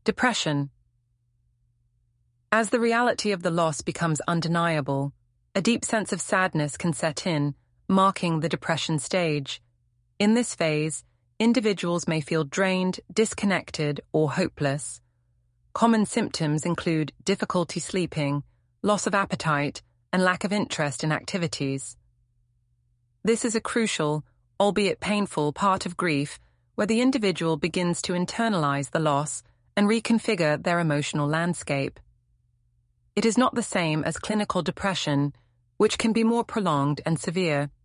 Depression. As the reality of the loss becomes undeniable, a deep sense of sadness can set in, marking the depression stage. In this phase, individuals may feel drained, disconnected, or hopeless. Common symptoms include difficulty sleeping, loss of appetite, and lack of interest in activities. This is a crucial, albeit painful, part of grief where the individual begins to internalize the loss and reconfigure their emotional landscape. It is not the same as clinical depression, which can be more prolonged and severe.